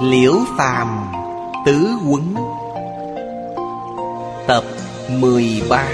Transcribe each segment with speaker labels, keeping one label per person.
Speaker 1: Liễu Phàm Tứ Quấn Tập 13.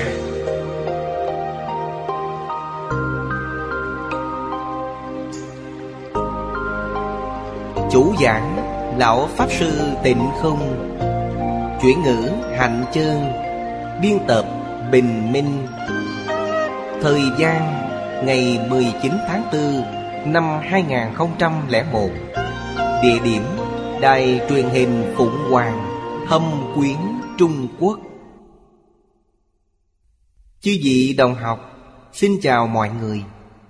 Speaker 1: Chủ giảng Lão Pháp Sư Tịnh Không. Chuyển ngữ Hạnh Chương. Biên tập Bình Minh. Thời gian ngày 19 tháng 4 năm 2001. Địa điểm Đài truyền hình Phụng Hoàng, Thâm Quyến, Trung Quốc. Chư vị đồng học, xin chào mọi người.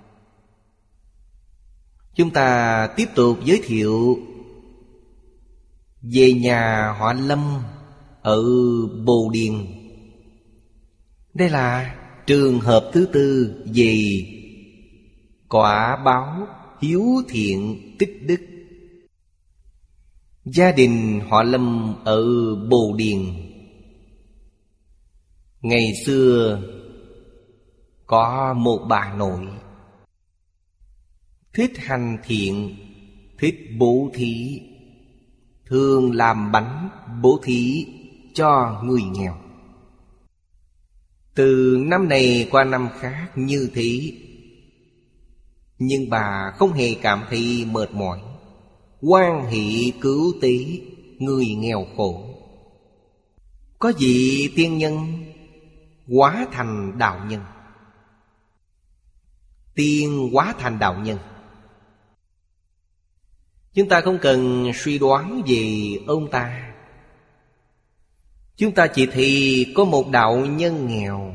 Speaker 1: Chúng ta tiếp tục giới thiệu về nhà họ Lâm ở Bồ Điền. Đây là trường hợp thứ tư về quả báo hiếu thiện tích đức. Gia đình họ Lâm ở Bồ Điền ngày xưa có một bà nội thích hành thiện, thích bố thí, thường làm bánh bố thí cho người nghèo. Từ năm này qua năm khác như thế, nhưng bà không hề cảm thấy mệt mỏi, hoan hỷ cứu tế người nghèo khổ. Có vị tiên nhân hóa thành đạo nhân. Tiên hóa thành đạo nhân, chúng ta không cần suy đoán về ông ta. Chúng ta chỉ thấy có một đạo nhân nghèo.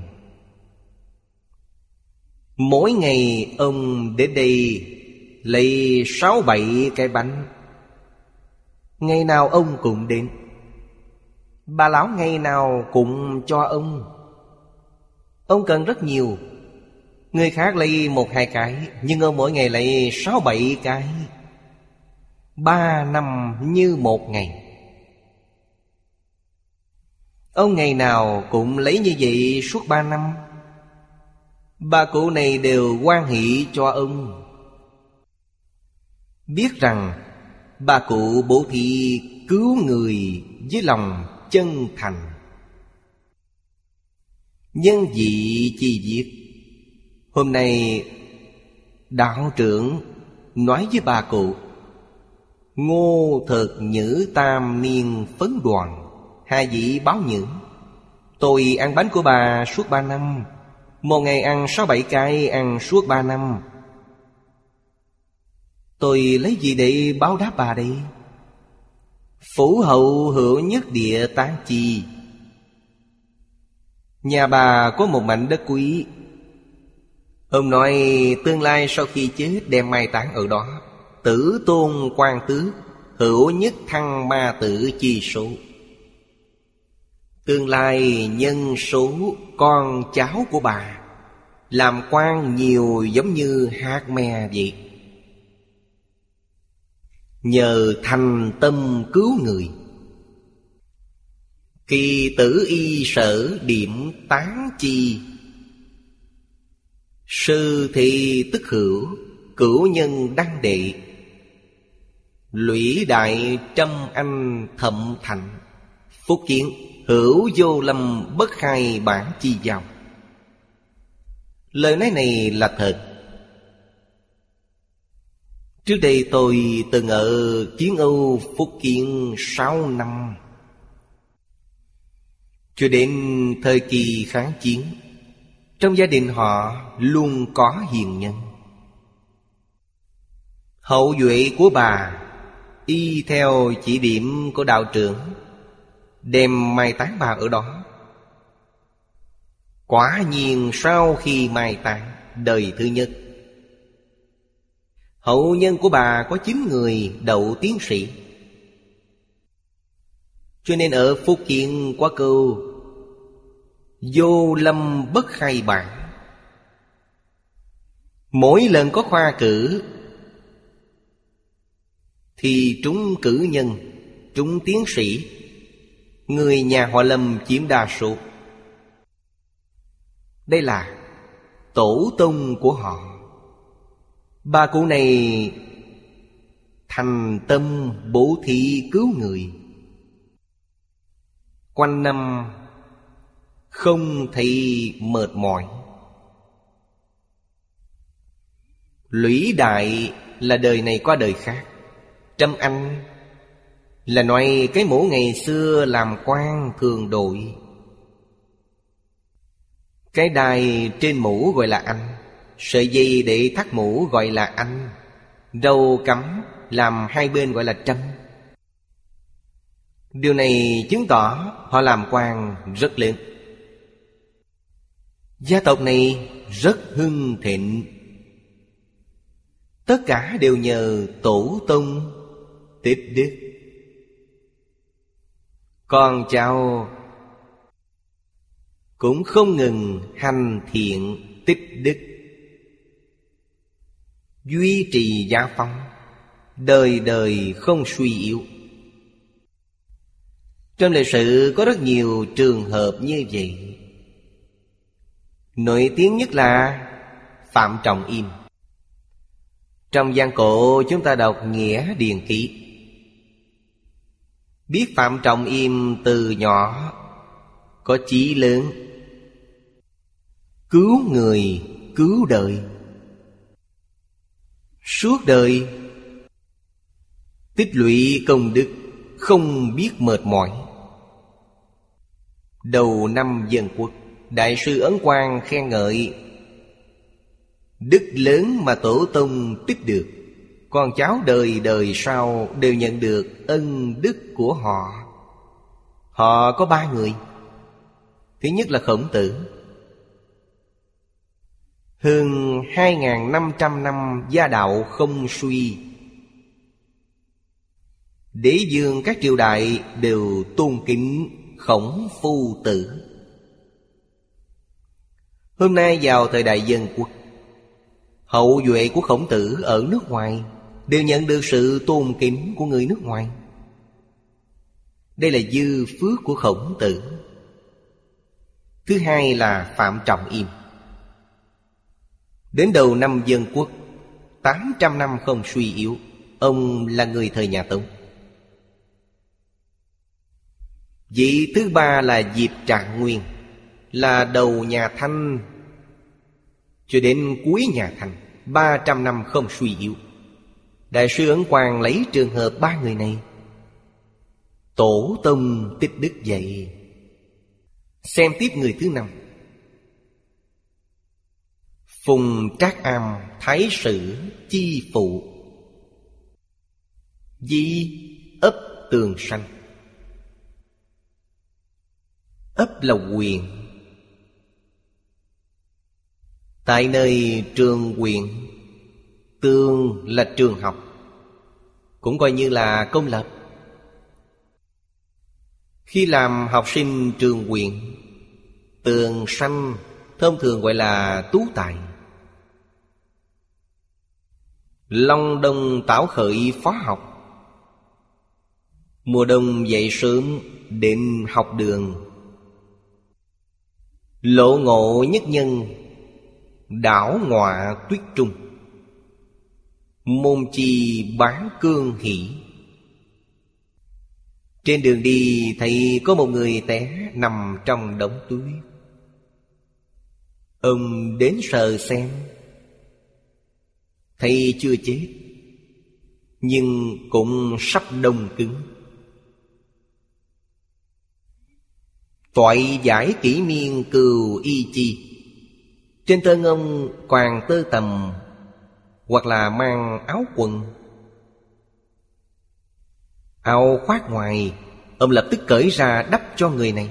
Speaker 1: Mỗi ngày ông đến đây lấy 6-7 cái bánh. Ngày nào ông cũng đến. Bà lão ngày nào cũng cho ông. Ông cần rất nhiều. Người khác lấy 1-2 cái, nhưng ông mỗi ngày lấy 6-7 cái. 3 năm như một ngày. Ông ngày nào cũng lấy như vậy suốt 3 năm. Bà cụ này đều hoan hỷ cho ông. Biết rằng bà cụ bố thí cứu người với lòng chân thành. Nhân vị chi viết. Hôm nay đạo trưởng nói với bà cụ: Ngô Thực Nhữ tam niên phấn đoàn, hai vị báo nhữ. Tôi ăn bánh của bà suốt 3 năm. Một ngày ăn 6-7 cái, ăn suốt 3 năm. Tôi lấy gì để báo đáp bà đây? Phủ hậu hữu nhất địa tán chi. Nhà bà có một mảnh đất quý. Ông nói tương lai sau khi chết đem mai táng ở đó. Tử tôn quan tước, hữu nhất thăng ma tử chi số. Tương lai nhân số con cháu của bà làm quan nhiều giống như hạt mè vậy. Nhờ thành tâm cứu người. Kỳ tử y sở điểm tán chi. Sư thị tức hữu, cửu nhân đăng đệ. Lũy đại trăm anh thậm thành. Phúc kiến hữu vô lâm bất khai bản chi giao. Lời nói này là thật. Trước đây tôi từng ở Chiến Âu Phúc Kiến 6 năm. Cho đến thời kỳ kháng chiến, trong gia đình họ luôn có hiền nhân. Hậu duệ của bà y theo chỉ điểm của đạo trưởng đem mai táng bà ở đó. Quả nhiên sau khi mai táng đời thứ nhất, hậu nhân của bà có 9 người đậu tiến sĩ. Cho nên ở Phúc Kiến có câu vô lâm bất khai bản. Mỗi lần có khoa cử thì trúng cử nhân, trúng tiến sĩ, người nhà họ Lâm chiếm đa số. Đây là tổ tông của họ. Bà cụ này thành tâm bố thí cứu người. Quanh năm không thấy mệt mỏi. Lũy đại là đời này qua đời khác. Trâm Anh là nói cái mũ ngày xưa làm quan thường đội. Cái đai trên mũ gọi là anh, sợi dây để thắt mũ gọi là anh, râu cắm làm hai bên gọi là trâm. Điều này chứng tỏ họ làm quan rất lớn. Gia tộc này rất hưng thịnh. Tất cả đều nhờ tổ tông tích đức. Con cháu cũng không ngừng hành thiện tích đức, duy trì gia phong, đời đời không suy yếu. Trong lịch sử có rất nhiều trường hợp như vậy. Nổi tiếng nhất là Phạm Trọng Im. Trong Giang Cổ chúng ta đọc Nghĩa Điền Ký, biết Phạm Trọng Im từ nhỏ có chí lớn, cứu người, cứu đời. Suốt đời tích lũy công đức, không biết mệt mỏi. Đầu năm Dân Quốc, Đại sư Ấn Quang khen ngợi đức lớn mà tổ tông tích được, con cháu đời đời sau đều nhận được ân đức của họ. Họ có 3 người. Thứ nhất là Khổng Tử. Hơn 2.500 năm gia đạo không suy, đế vương các triều đại đều tôn kính Khổng Phu Tử. Hôm nay vào thời đại Dân Quốc, hậu duệ của Khổng Tử ở nước ngoài đều nhận được sự tôn kính của người nước ngoài. Đây là dư phước của Khổng Tử. Thứ hai là Phạm Trọng Im. Đến đầu năm Dân Quốc, 800 năm không suy yếu, ông là người thời nhà Tống. Vị thứ ba là Diệp Trạng Nguyên, là đầu nhà Thanh cho đến cuối nhà Thanh, 300 năm không suy yếu. Đại sư Ấn Quang lấy trường hợp 3 người này. Tổ tông tích đức dạy. Xem tiếp người thứ 5. Phùng Trác Am, Thái sử chi phụ. Di ấp Tường Sanh. Ấp là huyện. Tại nơi trường huyện, Tường là trường học, cũng coi như là công lập. Khi làm học sinh trường huyện, Tường Sanh thông thường gọi là tú tài. Long Đông Tảo khởi phó học. Mùa đông dậy sớm đến học đường. Lộ ngộ nhất nhân, đảo ngọa tuyết trung. Môn chi bán cương hỷ. Trên đường đi thấy có một người té nằm trong đống tuyết. Ông đến sờ xem, thấy chưa chết, nhưng cũng sắp đông cứng. Toại giải kỷ miên cừu y chi. Trên thân ông quàng tơ tằm, hoặc là mang áo quần. Áo khoác ngoài, ông lập tức cởi ra đắp cho người này.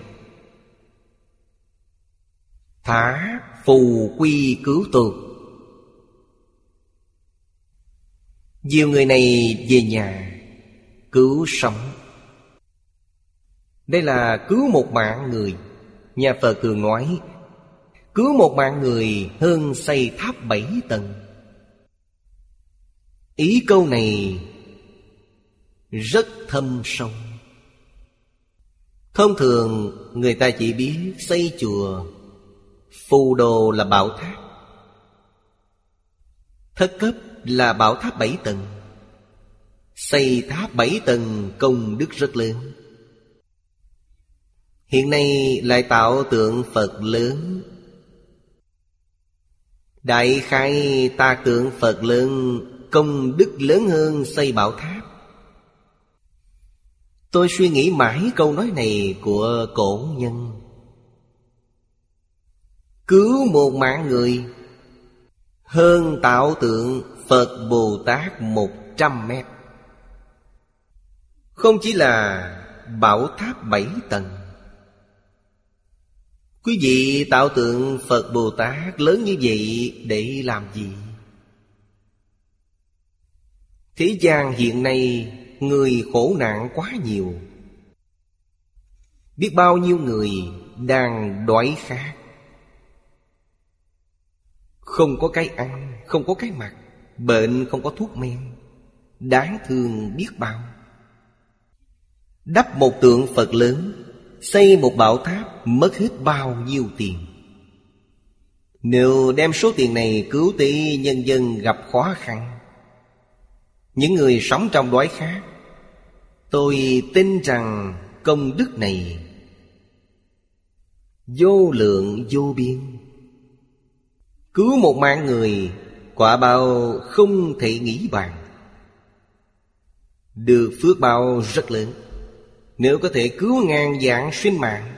Speaker 1: Thả phù quy cứu tôi. Nhiều người này về nhà cứu sống. Đây là cứu một mạng người. Nhà Phật thường nói, cứu một mạng người hơn xây tháp 7 tầng. Ý câu này rất thâm sâu. Thông thường người ta chỉ biết xây chùa, phù đồ là bảo tháp, thất cấp là bảo tháp 7 tầng. Xây tháp 7 tầng công đức rất lớn. Hiện nay lại tạo tượng Phật lớn. Đại khai ta tượng Phật lớn, công đức lớn hơn xây bảo tháp. Tôi suy nghĩ mãi câu nói này của cổ nhân. Cứu một mạng người hơn tạo tượng Phật Bồ Tát 100 mét. Không chỉ là bảo tháp 7 tầng. Quý vị tạo tượng Phật Bồ Tát lớn như vậy để làm gì? Thế gian hiện nay người khổ nạn quá nhiều. Biết bao nhiêu người đang đói khát, không có cái ăn, không có cái mặc, bệnh không có thuốc men, đáng thương biết bao. Đắp một tượng Phật lớn, xây một bảo tháp mất hết bao nhiêu tiền. Nếu đem số tiền này cứu tế nhân dân gặp khó khăn, những người sống trong đói khát, tôi tin rằng công đức này vô lượng vô biên. Cứu một mạng người, quả báo không thể nghĩ bàn. Được phước báo rất lớn. Nếu có thể cứu ngàn vạn sinh mạng,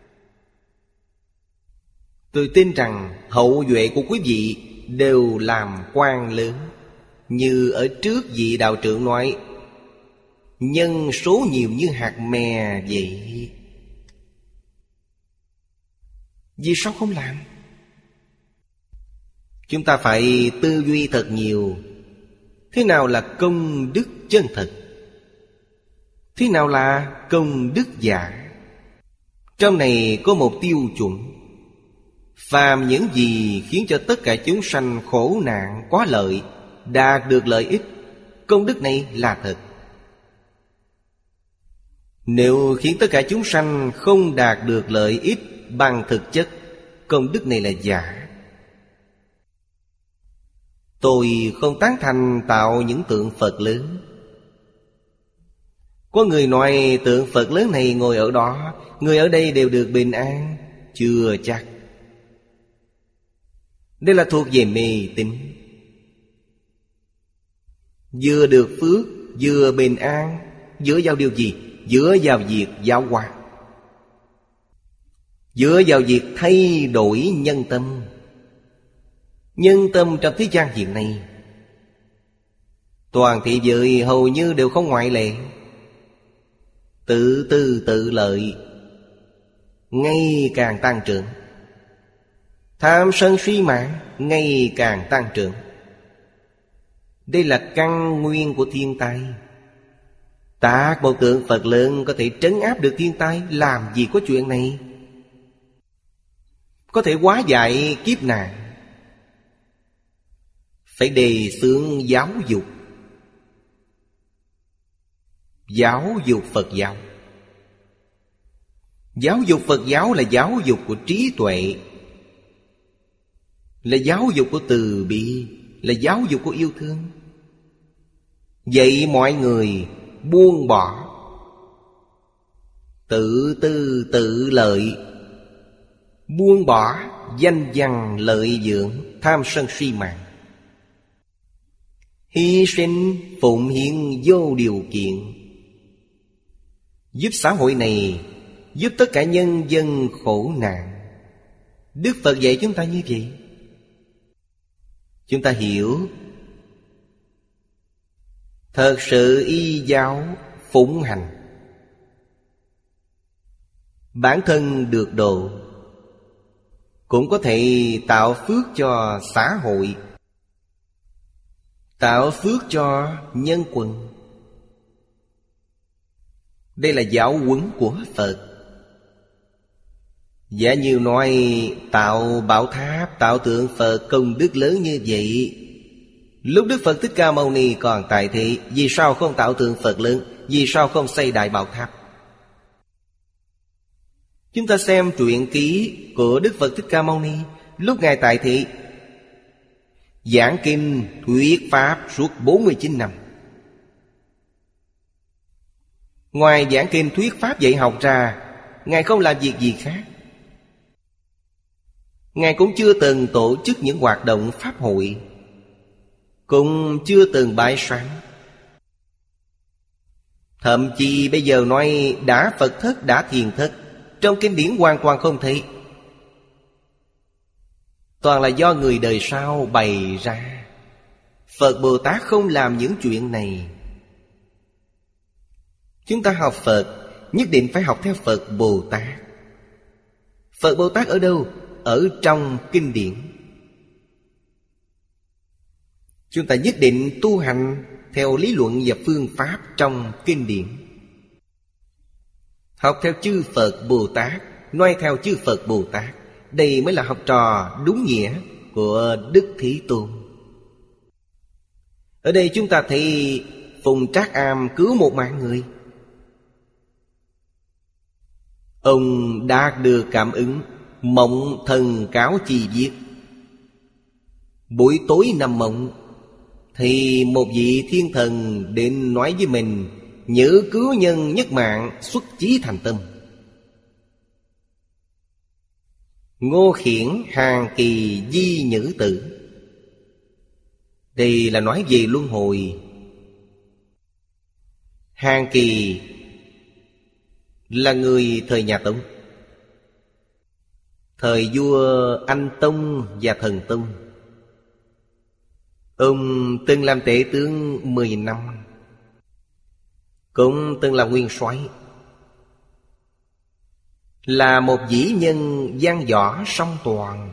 Speaker 1: tôi tin rằng hậu duệ của quý vị đều làm quan lớn. Như ở trước vị đạo trưởng nói, nhân số nhiều như hạt mè vậy. Vì sao không làm? Chúng ta phải tư duy thật nhiều. Thế nào là công đức chân thật? Thế nào là công đức giả? Trong này có một tiêu chuẩn. Phàm những gì khiến cho tất cả chúng sanh khổ nạn có lợi, đạt được lợi ích, công đức này là thật. Nếu khiến tất cả chúng sanh không đạt được lợi ích bằng thực chất, công đức này là giả. Tôi không tán thành tạo những tượng Phật lớn. Có người nói tượng Phật lớn này ngồi ở đó, người ở đây đều được bình an. Chưa chắc. Đây là thuộc về mê tín. Vừa được phước, vừa bình an, dựa vào điều gì? Dựa vào việc giáo hóa, dựa vào việc thay đổi nhân tâm. Nhân tâm trong thế gian hiện nay, toàn thế giới hầu như đều không ngoại lệ, tự tư tự lợi, ngày càng tăng trưởng. Tham sân si mạng ngày càng tăng trưởng. Đây là căn nguyên của thiên tai. Tạc một tượng Phật lớn có thể trấn áp được thiên tai. Làm gì có chuyện này? Có thể hóa giải kiếp nạn. Phải đề xướng giáo dục. Giáo dục Phật giáo. Giáo dục Phật giáo là giáo dục của trí tuệ, là giáo dục của từ bi, là giáo dục của yêu thương. Vậy mọi người buông bỏ tự tư tự lợi, buông bỏ danh văn lợi dưỡng, tham sân si mạng, hy sinh phụng hiến vô điều kiện, giúp xã hội này, giúp tất cả nhân dân khổ nạn. Đức Phật dạy chúng ta như vậy. Chúng ta hiểu. Thật sự y giáo phụng hành, bản thân được độ, cũng có thể tạo phước cho xã hội, tạo phước cho nhân quần. Đây là giáo huấn của Phật. Giả như nói tạo bảo tháp, tạo tượng Phật công đức lớn như vậy, lúc Đức Phật Thích Ca Mâu Ni còn tại thế, vì sao không tạo tượng Phật lớn? Vì sao không xây đại bảo tháp? Chúng ta xem truyện ký của Đức Phật Thích Ca Mâu Ni. Lúc Ngài tại thị giảng kinh thuyết pháp suốt 49 năm. Ngoài giảng kinh thuyết pháp dạy học ra, Ngài không làm việc gì khác. Ngài cũng chưa từng tổ chức những hoạt động pháp hội, cũng chưa từng bái sám. Thậm chí bây giờ nói đã Phật thất, đã thiền thất, trong kinh điển hoàn toàn không thấy. Toàn là do người đời sau bày ra. Phật Bồ Tát không làm những chuyện này. Chúng ta học Phật nhất định phải học theo Phật Bồ Tát. Phật Bồ Tát ở đâu? Ở trong kinh điển. Chúng ta nhất định tu hành theo lý luận và phương pháp trong kinh điển. Học theo chư Phật Bồ Tát, nói theo chư Phật Bồ Tát. Đây mới là học trò đúng nghĩa của Đức Thế Tôn. Ở đây chúng ta thấy Phùng Trác Am cứu một mạng người. Ông đạt được cảm ứng, mộng thần cáo chi viết. Buổi tối nằm mộng thì một vị thiên thần đến nói với mình: nhớ cứu nhân nhất mạng, xuất chí thành tâm. Ngô Khiển Hàng Kỳ Di Nhữ Tử. Đây là nói về luân hồi. Hàng Kỳ là người thời nhà Tống, thời vua Anh Tông và Thần Tông. Ông từng làm tể tướng 10 năm, cũng từng là nguyên soái, là một vĩ nhân văn võ song toàn.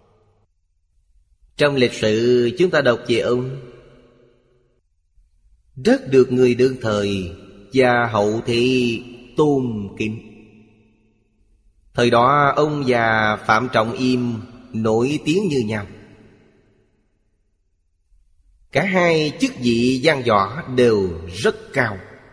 Speaker 1: Trong lịch sử chúng ta đọc về ông, rất được người đương thời và hậu thế tôn kính. Thời đó ông và Phạm Trọng Im nổi tiếng như nhau. Cả hai chức vị văn võ đều rất cao.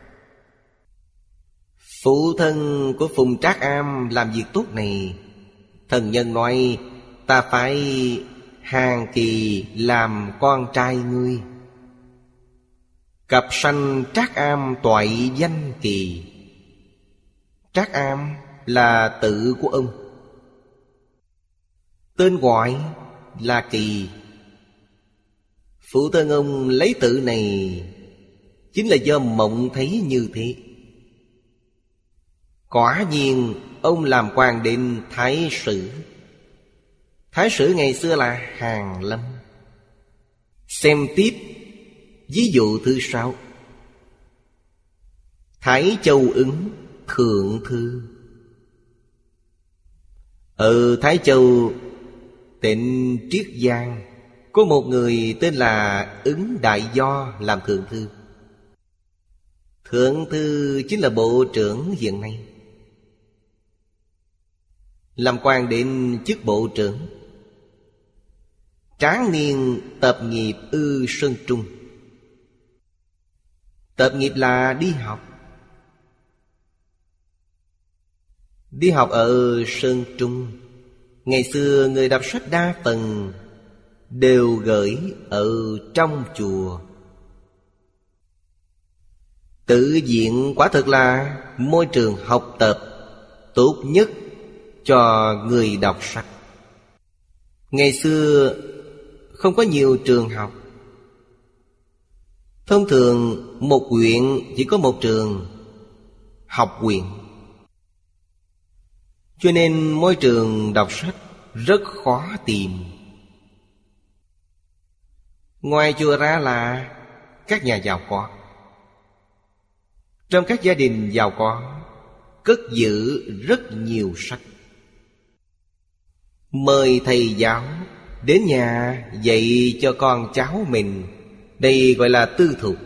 Speaker 1: Phụ thân của Phùng Trác Am làm việc tốt này, thần nhân nói: ta phải Hàng Kỳ làm con trai ngươi. Cặp sanh Trác Am toại danh Kỳ. Trác Am là tự của ông, tên gọi là Kỳ. Phụ thân ông lấy tự này chính là do mộng thấy như thế. Quả nhiên ông làm quan đến Thái Sử. Thái Sử ngày xưa là Hàn Lâm. Xem tiếp ví dụ thứ 6. Thái Châu Ứng Thượng Thư. Ở Thái Châu tỉnh Triết Giang có một người tên là Ứng Đại Do làm thượng thư. Thượng thư chính là bộ trưởng hiện nay, làm quan đến chức bộ trưởng. Tráng niên tập nghiệp ư Sơn Trung. Tập nghiệp là đi học. Đi học ở Sơn Trung. Ngày xưa người đọc sách đa phần đều gửi ở trong chùa. Tự viện quả thực là môi trường học tập tốt nhất cho người đọc sách. Ngày xưa không có nhiều trường học. Thông thường một huyện chỉ có một trường, học huyện. Cho nên môi trường đọc sách rất khó tìm. Ngoài chùa ra là các nhà giàu có. Trong các gia đình giàu có cất giữ rất nhiều sách. Mời thầy giáo đến nhà dạy cho con cháu mình. Đây gọi là tư thục.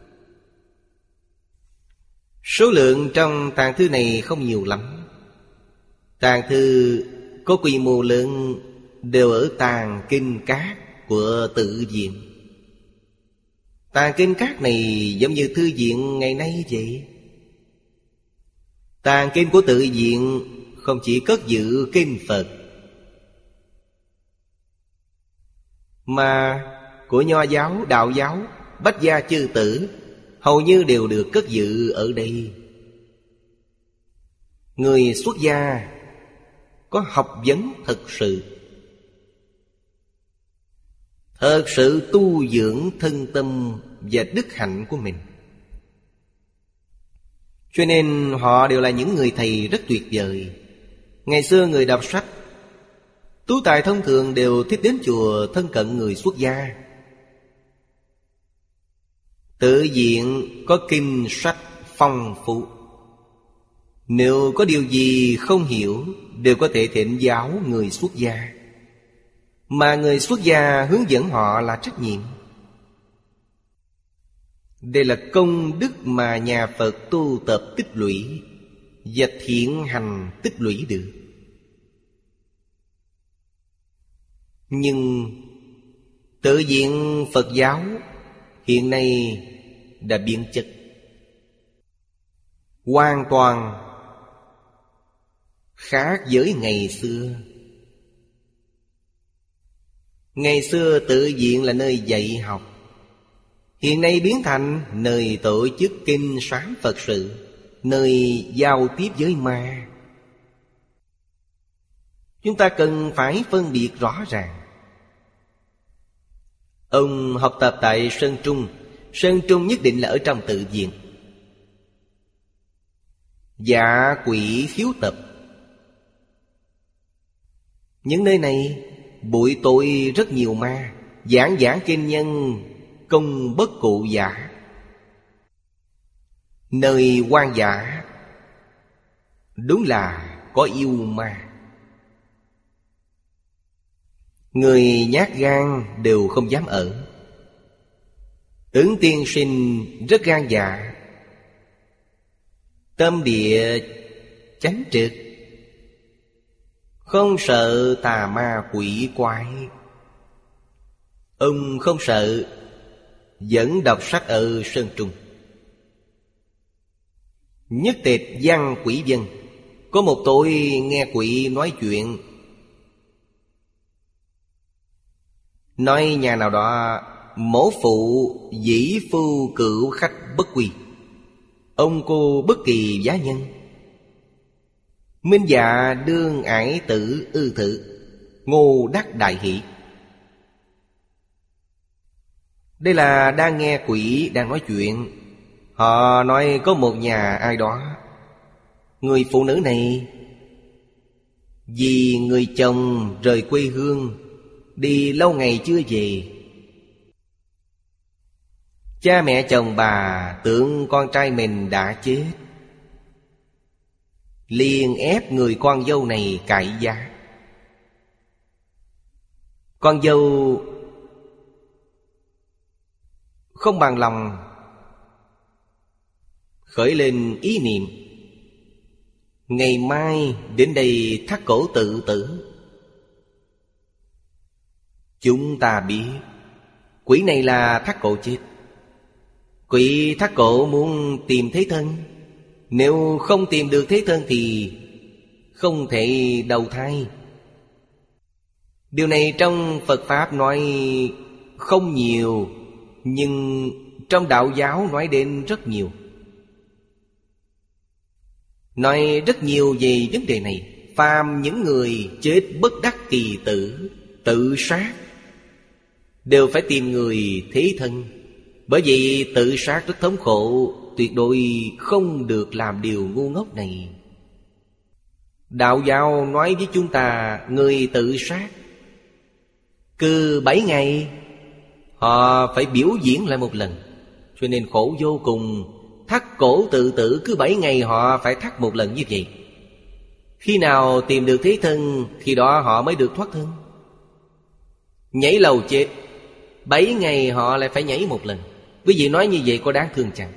Speaker 1: Số lượng trong tàng thư này không nhiều lắm. Tàng thư có quy mô lớn đều ở tàng kinh các của tự viện. Tàng kinh các này giống như thư viện ngày nay vậy. Tàng kinh của tự viện không chỉ cất giữ kinh Phật, mà của Nho giáo, Đạo giáo, Bách gia chư tử hầu như đều được cất giữ ở đây. Người xuất gia có học vấn thực sự, thật sự tu dưỡng thân tâm và đức hạnh của mình. Cho nên họ đều là những người thầy rất tuyệt vời. Ngày xưa người đọc sách, tú tài thông thường đều thích đến chùa thân cận người xuất gia. Tự viện có kinh sách phong phú, nếu có điều gì không hiểu đều có thể thỉnh giáo người xuất gia. Mà người xuất gia hướng dẫn họ là trách nhiệm. Đây là công đức mà nhà Phật tu tập tích lũy và thiện hành tích lũy được. Nhưng tự viện Phật giáo hiện nay đã biến chất, hoàn toàn khác với ngày xưa. Ngày xưa tự viện là nơi dạy học, hiện nay biến thành nơi tổ chức kinh sáng Phật sự, nơi giao tiếp với ma. Chúng ta cần phải phân biệt rõ ràng. Ông học tập tại Sơn Trung, Sơn Trung nhất định là ở trong tự viện. Dạ Quỷ Khiếu Tập, những nơi này buổi tối rất nhiều ma. Giảng kinh nhân công bất cụ giả, nơi hoang dã đúng là có yêu ma. Người nhát gan đều không dám ở. Ứng tiên sinh rất gan dạ, tâm địa chánh trực, không sợ tà ma quỷ quái. Ông không sợ, vẫn đọc sách ở Sơn Trung. Nhất Tịch Văn Quỷ Vân, có một tối nghe quỷ nói chuyện, nói nhà nào đó mổ phụ dĩ phu cửu khách bất quy, ông cô bất kỳ giá nhân. Minh dạ đương ải tử ư thử, ngô đắc đại hỷ. Đây là đang nghe quỷ đang nói chuyện. Họ nói có một nhà ai đó, người phụ nữ này vì người chồng rời quê hương, đi lâu ngày chưa về. Cha mẹ chồng bà tưởng con trai mình đã chết, liền ép người con dâu này cãi giá. Con dâu không bằng lòng, khởi lên ý niệm ngày mai đến đây thắt cổ tự tử. Chúng ta biết quỷ này là thắt cổ chết. Quỷ thắt cổ muốn tìm thế thân, nếu không tìm được thế thân thì không thể đầu thai. Điều này trong Phật Pháp nói không nhiều, nhưng trong đạo giáo nói đến rất nhiều. Nói rất nhiều về vấn đề này. Phàm những người chết bất đắc kỳ tử, tự sát, đều phải tìm người thế thân. Bởi vì tự sát rất thống khổ, tuyệt đối không được làm điều ngu ngốc này. Đạo giáo nói với chúng ta, người tự sát cứ 7 ngày họ phải biểu diễn lại một lần, cho nên khổ vô cùng. Thắt cổ tự tử cứ 7 ngày họ phải thắt một lần như vậy. Khi nào tìm được thế thân, khi đó họ mới được thoát thân. Nhảy lầu chết 7 ngày họ lại phải nhảy một lần. Quý vị nói như vậy có đáng thương chăng?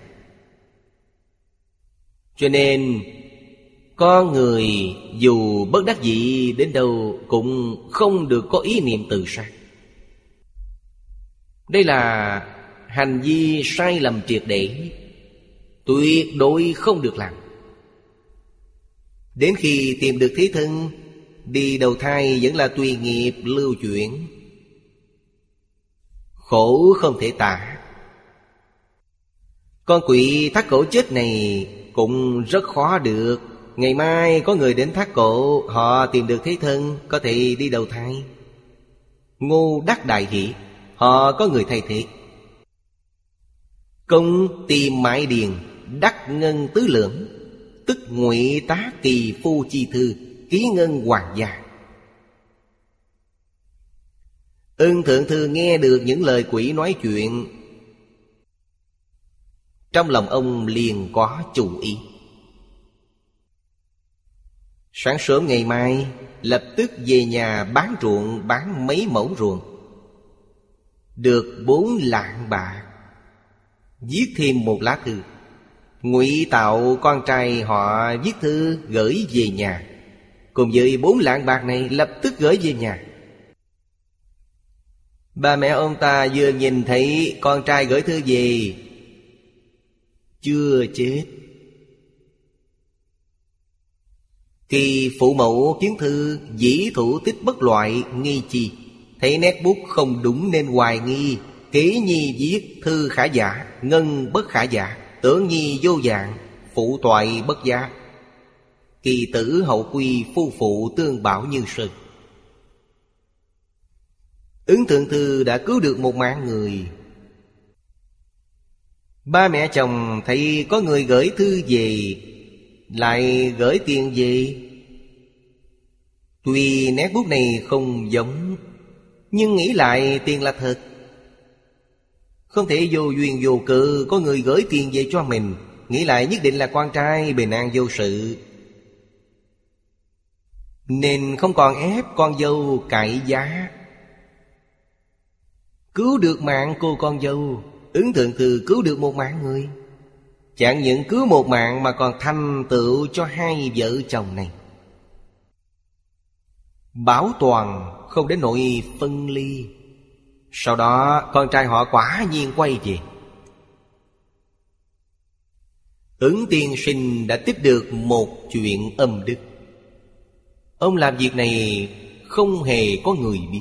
Speaker 1: Cho nên có người dù bất đắc dĩ đến đâu cũng không được có ý niệm tự sát. Đây là hành vi sai lầm triệt để, tuyệt đối không được làm. Đến khi tìm được thế thân, đi đầu thai vẫn là tùy nghiệp lưu chuyển, khổ không thể tả. Con quỷ thắt cổ chết này cũng rất khó được, Ngày mai có người đến thác cổ, họ tìm được thế thân, có thể đi đầu thai. Ngô đắc đại hỷ, họ có người thay thế. Công tìm mãi điền, đắc ngân tứ lưỡng, tức ngụy tá kỳ phu chi thư, ký ngân hoàng gia. Ưng thượng thư nghe được những lời quỷ nói chuyện, trong lòng ông liền có chủ ý. Sáng sớm ngày mai lập tức về nhà bán ruộng, bán mấy mẫu ruộng, được 4 lạng bạc. Viết thêm một lá thư, ngụy tạo con trai họ viết thư gửi về nhà. Cùng với 4 lạng bạc này lập tức gửi về nhà. Ba mẹ ông ta vừa nhìn thấy con trai gửi thư về, chưa chết. Kỳ phụ mẫu kiến thư, dĩ thủ tích bất loại, nghi chi. Thấy nét bút không đúng nên hoài nghi. Kế nhi viết thư khả giả, ngân bất khả giả, tưởng nhi vô dạng, phụ toại bất giá. Kỳ tử hậu quy, phu phụ tương bảo như sơn. Ứng thượng thư đã cứu được một mạng người. Ba mẹ chồng thấy có người gửi thư về, lại gửi tiền về. Tuy nét bút này không giống, nhưng nghĩ lại tiền là thật. Không thể vô duyên vô cớ có người gửi tiền về cho mình. Nghĩ lại nhất định là con trai bình an vô sự, nên không còn ép con dâu cãi giá. Cứu được mạng cô con dâu, Ứng thượng thư cứu được một mạng người. Chẳng những cứu một mạng mà còn thành tựu cho hai vợ chồng này, bảo toàn không đến nỗi phân ly. Sau đó con trai họ quả nhiên quay về. Ứng tiên sinh đã tiếp được một chuyện âm đức. Ông làm việc này không hề có người biết.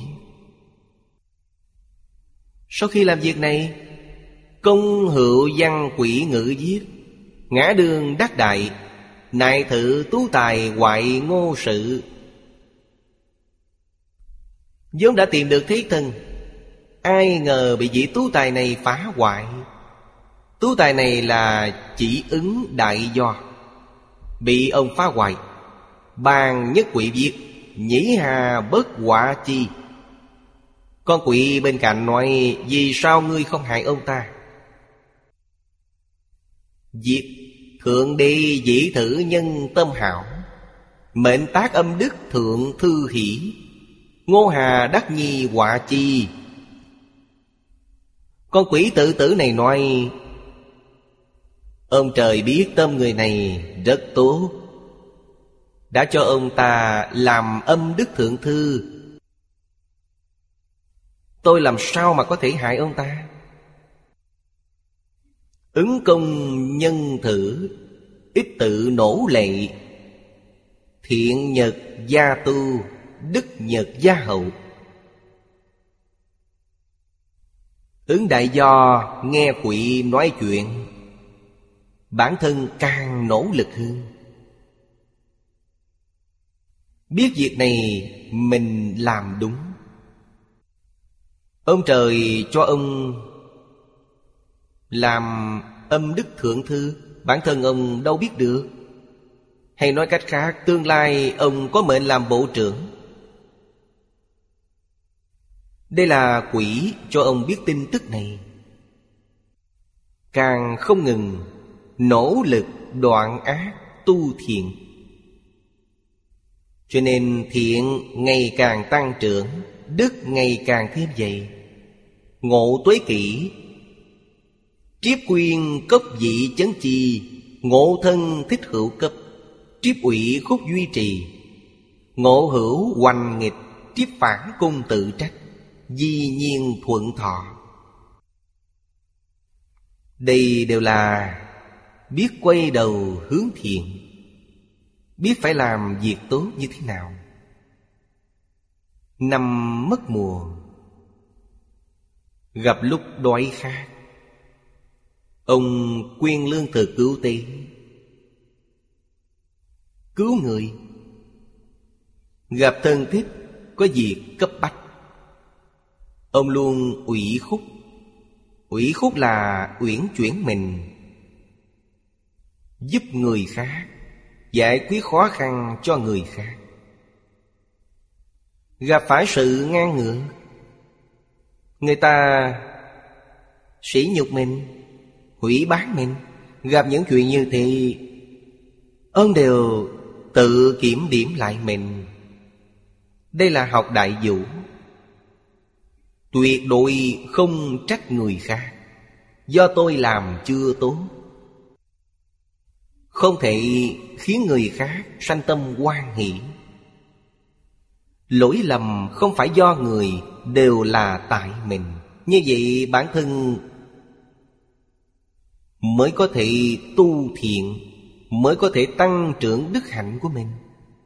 Speaker 1: Sau khi làm việc này, công hữu văn quỷ ngữ viết: ngã đường đắc đại, nại thử tú tài hoại ngô sự. vốn đã tìm được thế thân, ai ngờ bị vị tú tài này phá hoại. Tú tài này là chỉ ứng đại do, bị ông phá hoại. Bàn nhất quỷ viết: nhĩ hà bất họa chi. Con quỷ bên cạnh nói: vì sao ngươi không hại ông ta? Viết: thượng đế dĩ thử nhân tâm hảo, mệnh tác âm đức thượng thư hỷ. Ngô hà đắc nhi họa chi. Con quỷ tự tử này nói: ông trời biết tâm người này rất tốt, đã cho ông ta làm âm đức thượng thư, tôi làm sao mà có thể hại ông ta? Ứng công nhân thử, ít tự nổ lệ. Thiện nhật gia tu, đức nhật gia hậu. Ứng đại do nghe quỷ nói chuyện, bản thân càng nỗ lực hơn. Biết việc này mình làm đúng, ông trời cho ông làm âm đức thượng thư, bản thân ông đâu biết được. Hay nói cách khác, tương lai ông có mệnh làm bộ trưởng. Đây là quỷ cho ông biết tin tức này, càng không ngừng nỗ lực đoạn ác tu thiện. Cho nên thiện ngày càng tăng trưởng, đức ngày càng thêm dày. Ngộ tuế kỷ, triếp quyên cấp vị chấn chi. Ngộ thân thích hữu cấp, triếp ủy khúc duy trì. Ngộ hữu hoành nghịch, triếp phản cung tự trách. Di nhiên thuận thọ. Đây đều là biết quay đầu hướng thiện, biết phải làm việc tốt như thế nào. Năm mất mùa, gặp lúc đói khát, ông quyên lương thực cứu tế. cứu người. Gặp thân thích có việc cấp bách, ông luôn ủy khúc. Ủy khúc là uyển chuyển mình, giúp người khác, giải quyết khó khăn cho người khác. Gặp phải sự ngang ngược, người ta sỉ nhục mình, hủy báng mình, gặp những chuyện như thế, ông đều tự kiểm điểm lại mình. Đây là học đại vũ. Tuyệt đối không trách người khác, do tôi làm chưa tốt. Không thể khiến người khác sanh tâm hoan hỷ. Lỗi lầm không phải do người, đều là tại mình. Như vậy bản thân mới có thể tu thiện, mới có thể tăng trưởng đức hạnh của mình.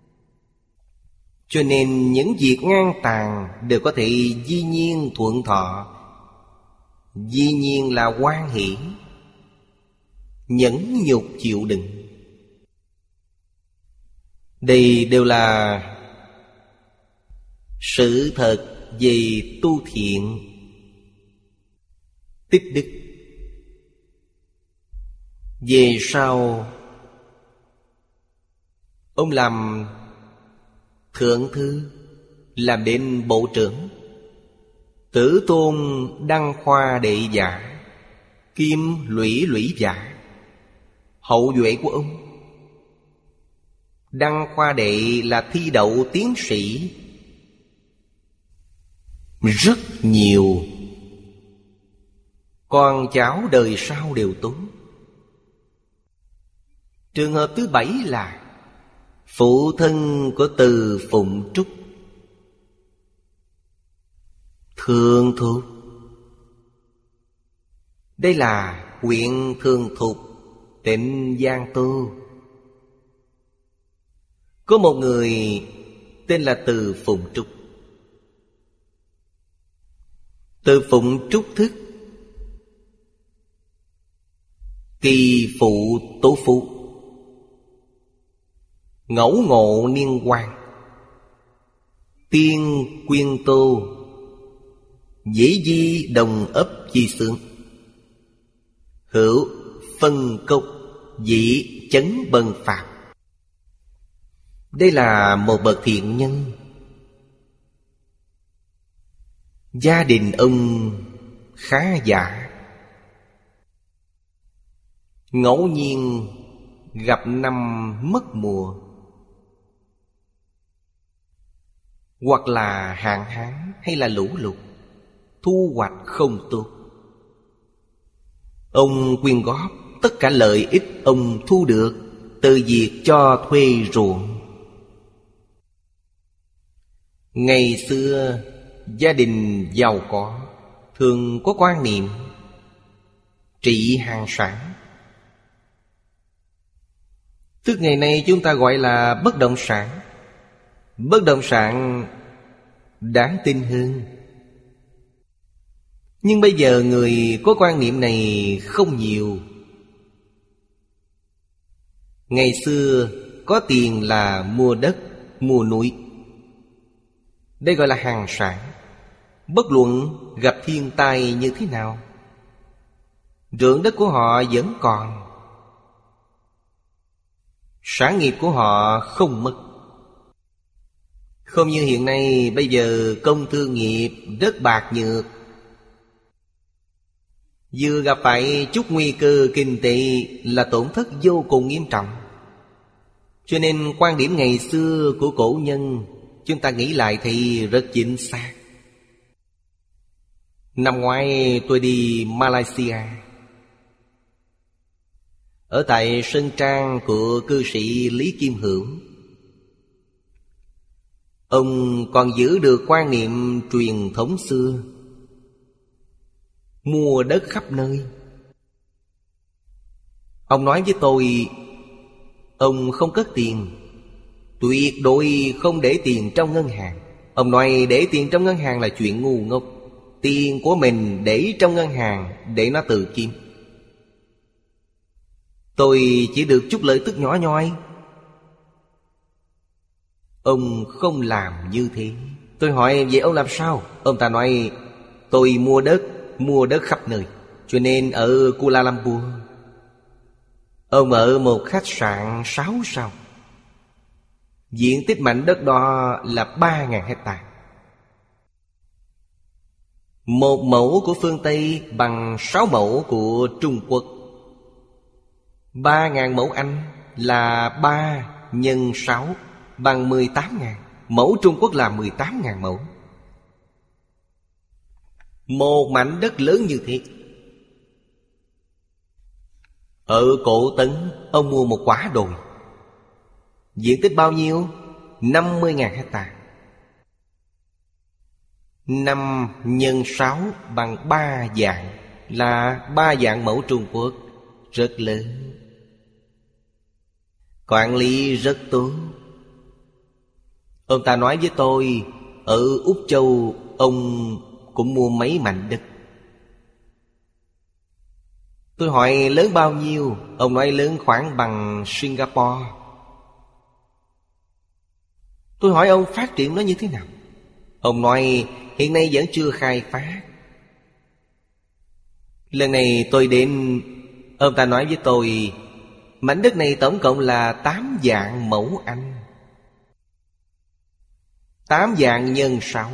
Speaker 1: Cho nên những việc ngang tàn đều có thể dĩ nhiên thuận thọ, dĩ nhiên là hoan hỷ, nhẫn nhục chịu đựng. Đây đều là sự thật về tu thiện, tích đức. Về sau ông làm thượng thư, làm đến bộ trưởng. Tử Tôn Đăng Khoa Đệ Giả, Kim Lũy Lũy Giả, hậu duệ của ông. Đăng Khoa Đệ là thi đậu tiến sĩ, rất nhiều con cháu đời sau đều tốt. Trường hợp thứ 7 là phụ thân của Từ Phụng Trúc, Thường Thục. Đây là huyện Thường Thục, tỉnh Giang Tô. Có một người tên là Từ Phụng Trúc. Từ Phụng Trúc thức kỳ phụ tố phụ, ngẫu ngộ niên quan, tiên quyên tô, dĩ di đồng ấp chi xương, hữu phân cốc dĩ chấn bần phạm. Đây là một bậc thiện nhân. Gia đình ông khá giả, ngẫu nhiên gặp năm mất mùa, hoặc là hạn hán hay là lũ lụt, thu hoạch không tốt. Ông quyên góp tất cả lợi ích ông thu được từ việc cho thuê ruộng. Ngày xưa gia đình giàu có, thường có quan niệm trị hàng sản, tức ngày nay chúng ta gọi là bất động sản. Bất động sản đáng tin hơn. Nhưng bây giờ người có quan niệm này không nhiều. Ngày xưa có tiền là mua đất, mua núi. Đây gọi là hàng sản. Bất luận gặp thiên tai như thế nào, ruộng đất của họ vẫn còn, sản nghiệp của họ không mất. Không như hiện nay, bây giờ công thương nghiệp rất bạc nhược, vừa gặp phải chút nguy cơ kinh tế là tổn thất vô cùng nghiêm trọng. Cho nên quan điểm ngày xưa của cổ nhân, chúng ta nghĩ lại thì rất chính xác. Năm ngoái tôi đi Malaysia, ở tại sơn trang của cư sĩ Lý Kim Hữu. Ông còn giữ được quan niệm truyền thống xưa, mua đất khắp nơi. Ông nói với tôi, ông không cất tiền, tuyệt đối không để tiền trong ngân hàng. Ông nói để tiền trong ngân hàng là chuyện ngu ngốc. Tiền của mình để trong ngân hàng để nó tự kiếm. Tôi chỉ được chút lợi tức nhỏ nhoi. Ông không làm như thế. Tôi hỏi vậy ông làm sao? Ông ta nói tôi mua đất khắp nơi. Cho nên ở Kuala Lumpur ông ở một khách sạn 6 sao. Diện tích mảnh đất đó là 3.000 hectare. Một mẫu của phương Tây bằng 6 mẫu của Trung Quốc. 3.000 mẫu Anh là 3 nhân 6 bằng 18.000. Mẫu Trung Quốc là 18.000 mẫu. Một mảnh đất lớn như thế. Ở Cổ Tấn ông mua một quả đồi. Diện tích bao nhiêu? 50.000 hectare. 5 nhân 6 bằng 3 vạn, là 3 vạn mẫu Trung Quốc. Rất lớn. Quản lý rất tốt. Ông ta nói với tôi ở Úc Châu ông cũng mua mấy mảnh đất. Tôi hỏi lớn bao nhiêu? Ông nói lớn khoảng bằng Singapore. Tôi hỏi ông phát triển nó như thế nào? Ông nói hiện nay vẫn chưa khai phát. Lần này tôi đến, ông ta nói với tôi mảnh đất này tổng cộng là 8 vạn mẫu Anh. 8 vạn nhân 6.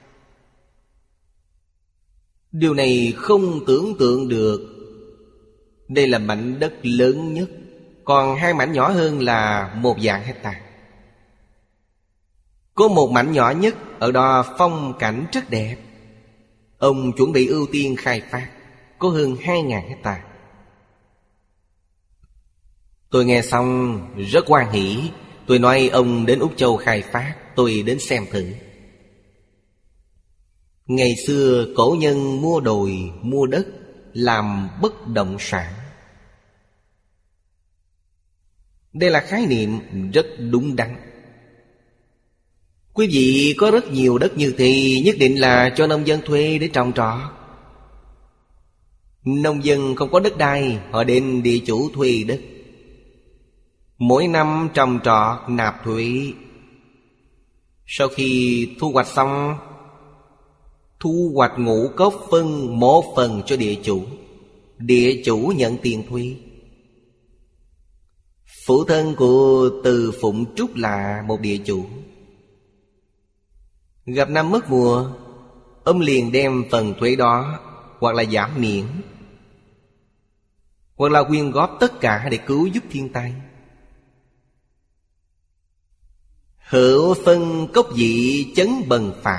Speaker 1: Điều này không tưởng tượng được. Đây là mảnh đất lớn nhất. Còn 2 mảnh nhỏ hơn là 1 vạn hectare. Có một mảnh nhỏ nhất, ở đó phong cảnh rất đẹp. Ông chuẩn bị ưu tiên khai phát, có hơn 2.000 hectare. Tôi nghe xong rất hoan hỉ. Tôi nói ông đến Úc Châu khai phát, tôi đến xem thử. Ngày xưa cổ nhân mua đồi, mua đất làm bất động sản. Đây là khái niệm rất đúng đắn. Quý vị có rất nhiều đất như thì nhất định là cho nông dân thuê để trồng trọt. Nông dân không có đất đai, họ đến địa chủ thuê đất. Mỗi năm trồng trọt nạp thuế. Sau khi thu hoạch xong, thu hoạch ngũ cốc phân một phần cho địa chủ. Địa chủ nhận tiền thuê. Phụ thân của Từ Phụng Trúc là một địa chủ. Gặp năm mất mùa, ông liền đem phần thuế đó hoặc là giảm miễn, hoặc là quyên góp tất cả để cứu giúp thiên tai. Hữu phân cốc dị chấn bần phạt.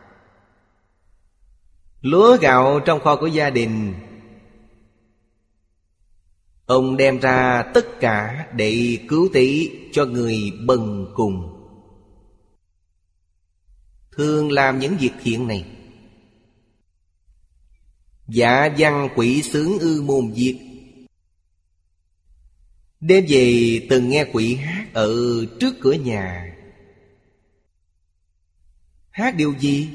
Speaker 1: Lúa gạo trong kho của gia đình, ông đem ra tất cả để cứu tế cho người bần cùng. Thường làm những việc thiện này. Dạ văn quỷ xướng ư môn diệt. Đêm về từng nghe quỷ hát ở trước cửa nhà. Hát điều gì?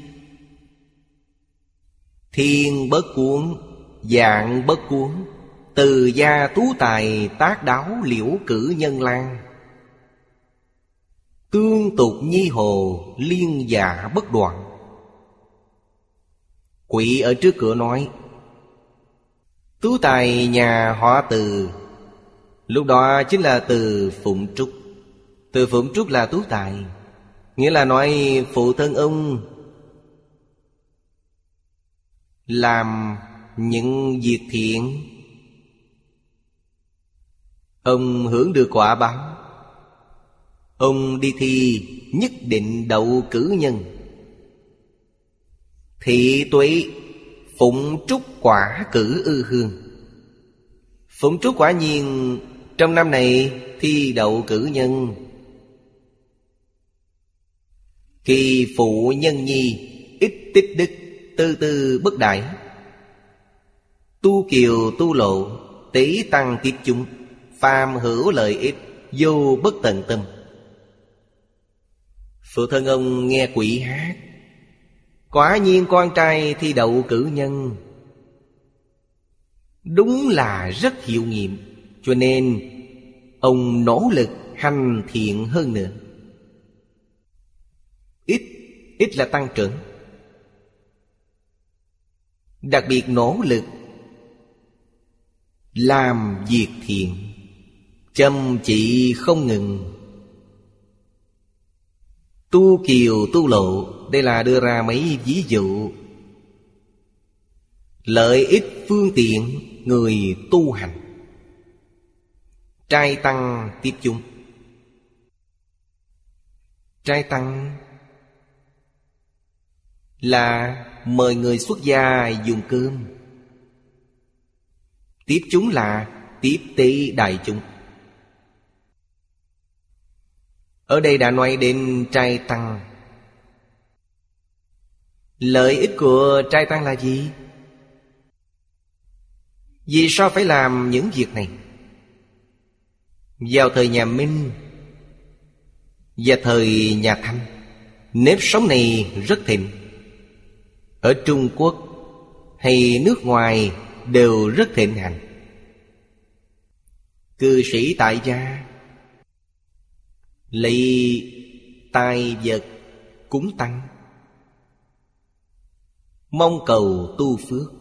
Speaker 1: Thiên bất cuốn, dạng bất cuốn, từ gia tú tài tác đáo liễu cử nhân lan. Tương tục nhi hồ, liên dạ bất đoạn. Quỷ ở trước cửa nói tú tài nhà họ Từ. Lúc đó chính là Từ Phụng Trúc. Từ Phụng Trúc là tú tài, nghĩa là nói phụ thân ông làm những việc thiện, ông hưởng được quả báo. Ông đi thi nhất định đậu cử nhân. Thị tuệ Phụng Trúc quả cử ư hương. Phụng Trúc quả nhiên trong năm này thi đậu cử nhân. Kỳ phụ nhân nhi, ít tích đức, tư tư bất đại. Tu kiều tu lộ, tỷ tăng tiết chúng, phàm hữu lợi ích, vô bất tận tâm. Phụ thân ông nghe quỷ hát, quả nhiên con trai thi đậu cử nhân. Đúng là rất hiệu nghiệm, cho nên ông nỗ lực hành thiện hơn nữa. Ít, ít là tăng trưởng. Đặc biệt nỗ lực làm việc thiện, chăm chỉ không ngừng. Tu kiều tu lộ, đây là đưa ra mấy ví dụ. Lợi ích phương tiện người tu hành. Trai tăng tiếp chúng. Trai tăng là mời người xuất gia dùng cơm. Tiếp chúng là tiếp tế đại chúng. Ở đây đã nói đến trai tăng. Lợi ích của trai tăng là gì? Vì sao phải làm những việc này? Vào thời nhà Minh và thời nhà Thanh, nếp sống này rất thịnh. Ở Trung Quốc hay nước ngoài đều rất thịnh hành. Cư sĩ tại gia lấy tài vật cúng tăng, mong cầu tu phước.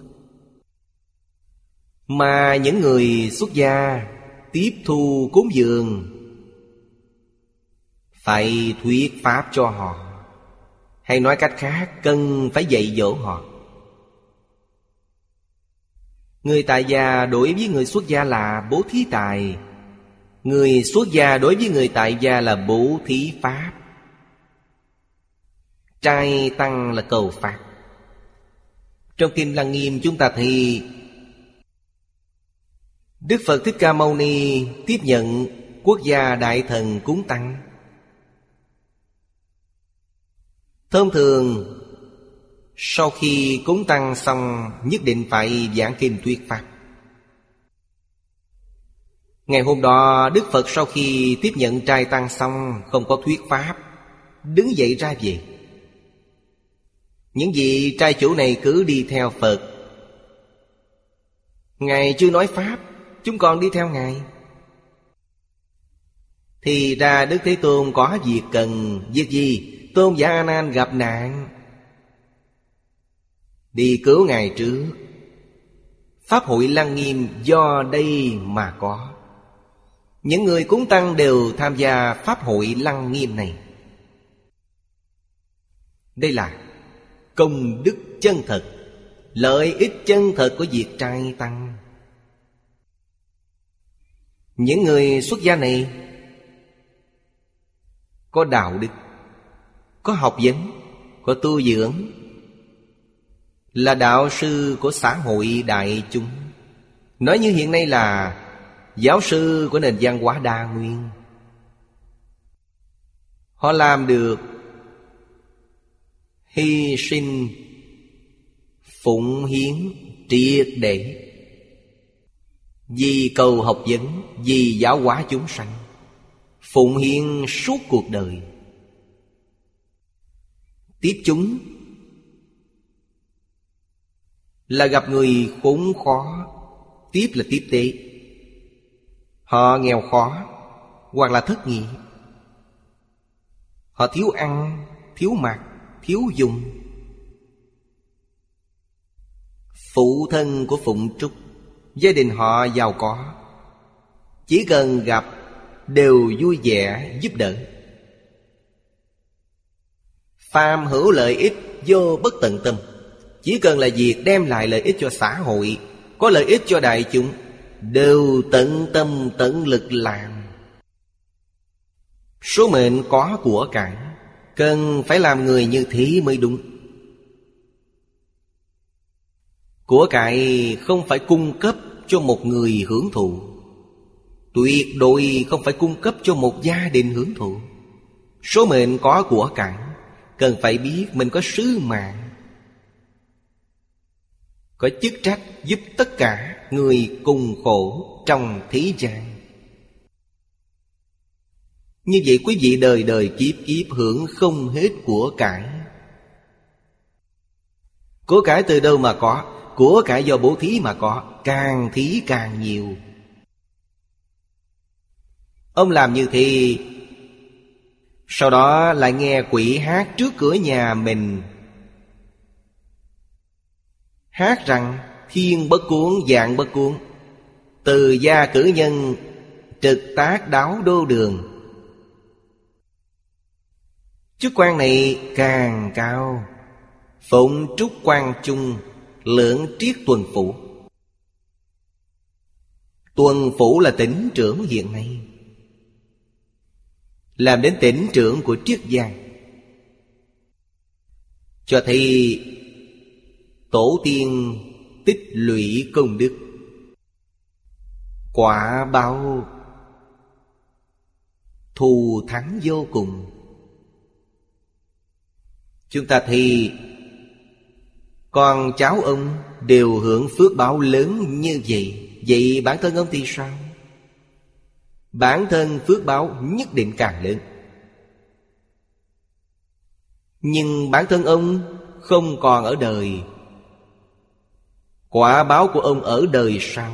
Speaker 1: Mà những người xuất gia tiếp thu cúng dường phải thuyết pháp cho họ, hay nói cách khác, cần phải dạy dỗ họ. Người tại gia đối với người xuất gia là bố thí tài, người xuất gia đối với người tại gia là bố thí pháp. Trai tăng là cầu pháp. Trong Kinh Lăng Nghiêm chúng ta thì Đức Phật Thích Ca Mâu Ni tiếp nhận quốc gia đại thần cúng tăng. Thông thường sau khi cúng tăng xong nhất định phải giảng kinh thuyết pháp. Ngày hôm đó Đức Phật sau khi tiếp nhận trai tăng xong không có thuyết pháp, đứng dậy ra về. Những vị trai chủ này cứ đi theo Phật. Ngài chưa nói pháp, chúng con đi theo Ngài. Thì ra Đức Thế Tôn có việc cần. Việc gì? Tôn giả A Nan gặp nạn, đi cứu Ngài trước. Pháp hội Lăng Nghiêm do đây mà có. Những người cúng tăng đều tham gia Pháp hội Lăng Nghiêm này. Đây là công đức chân thật, lợi ích chân thật của việc trai tăng. Những người xuất gia này có đạo đức, có học vấn, có tu dưỡng, là đạo sư của xã hội đại chúng. Nói như hiện nay là giáo sư của nền văn hóa đa nguyên. Họ làm được hy sinh, phụng hiến triệt để, vì cầu học vấn, vì giáo hóa chúng sanh, phụng hiến suốt cuộc đời. Tiếp chúng là gặp người khốn khó, tiếp là tiếp tế. Họ nghèo khó hoặc là thất nghiệp, họ thiếu ăn, thiếu mặc, thiếu dùng. Phụ thân của Phụng Trúc, gia đình họ giàu có, chỉ cần gặp đều vui vẻ giúp đỡ. Phàm hữu lợi ích vô bất tận tâm. Chỉ cần là việc đem lại lợi ích cho xã hội, có lợi ích cho đại chúng, đều tận tâm tận lực làm. Số mệnh có của cải, cần phải làm người như thế mới đúng. Của cải không phải cung cấp cho một người hưởng thụ, tuyệt đối không phải cung cấp cho một gia đình hưởng thụ. Số mệnh có của cải, cần phải biết mình có sứ mạng, có chức trách giúp tất cả người cùng khổ trong thế gian. Như vậy quý vị đời đời kiếp kiếp hưởng không hết của cải. Của cải từ đâu mà có? Của cải do bố thí mà có, càng thí càng nhiều. Ông làm như thế, Sau đó lại nghe quỷ hát trước cửa nhà mình, hát rằng thiên bất cuốn vạn bất cuốn, từ gia cử nhân trực tác đáo đô đường. Chức quan này càng cao. Phụng trúc quan chung, lượng triết tuần phủ. Tuần phủ là tỉnh trưởng hiện nay, làm đến tỉnh trưởng của triết giang, cho thấy tổ tiên tích lũy công đức, quả báo thù thắng vô cùng. Chúng ta thì con cháu ông đều hưởng phước báo lớn như vậy. Vậy bản thân ông thì sao? Bản thân phước báo nhất định càng lớn. Nhưng bản thân ông không còn ở đời, quả báo của ông ở đời sau.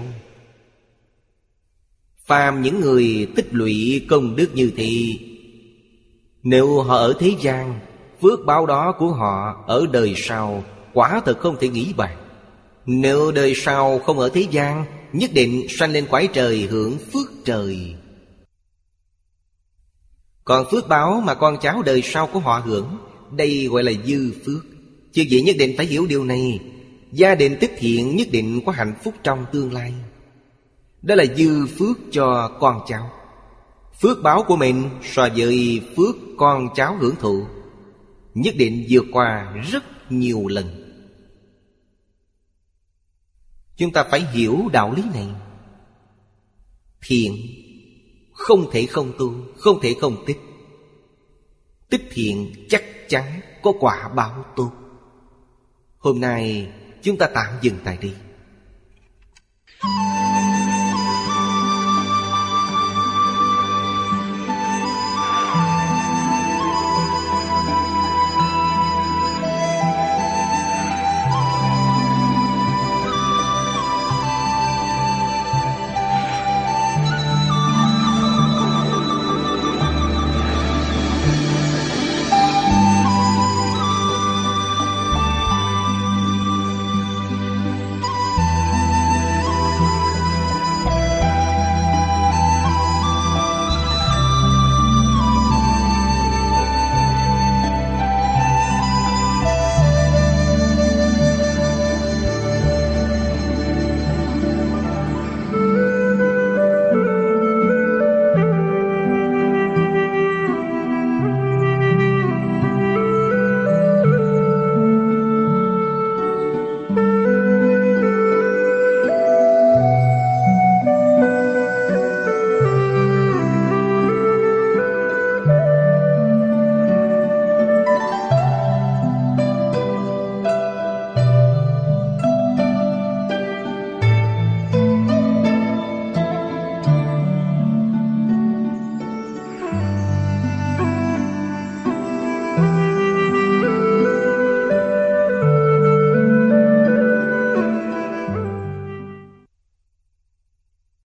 Speaker 1: Phàm những người tích lũy công đức như thì, nếu họ ở thế gian, phước báo đó của họ ở đời sau quả thật không thể nghĩ bàn. Nếu đời sau không ở thế gian, nhất định sanh lên cõi trời hưởng phước trời. Còn phước báo mà con cháu đời sau của họ hưởng, đây gọi là dư phước. Chứ vậy nhất định phải hiểu điều này. Gia đình tích thiện nhất định có hạnh phúc trong tương lai. Đó là dư phước cho con cháu. Phước báo của mình so với phước con cháu hưởng thụ nhất định vượt qua rất nhiều lần. Chúng ta phải hiểu đạo lý này. Thiện không thể không tu, không thể không tích. Tích thiện chắc chắn có quả báo tốt. Hôm nay chúng ta tạm dừng tại đây.